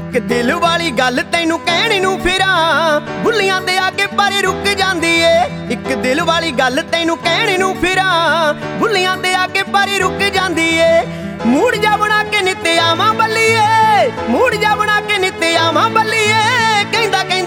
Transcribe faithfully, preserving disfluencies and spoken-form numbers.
ਇੱਕ ਦਿਲ ਵਾਲੀ ਗੱਲ ਤੈਨੂੰ ਕਹਿਣ ਨੂੰ ਫਿਰਾਂ, ਬੁੱਲੀਆਂ ਤੇ ਆ ਕੇ ਪਰ ਰੁਕ ਜਾਂਦੀ ਏ। ਇੱਕ ਦਿਲ ਵਾਲੀ ਗੱਲ ਤੈਨੂੰ ਕਹਿਣ ਨੂੰ ਫਿਰਾਂ, ਬੁੱਲੀਆਂ ਤੇ ਆ ਕੇ ਪਰ ਰੁਕ ਜਾਂਦੀ ਏ। ਮੂਡ ਜਾ ਬਣਾ ਕੇ ਨਿੱਤ ਆਵਾਂ ਬੱਲੀਏ, ਮੂਡ ਜਾ ਬਣਾ ਕੇ ਨਿੱਤ ਆਵਾਂ ਬੱਲੀਏ। ਕਹਿੰਦਾ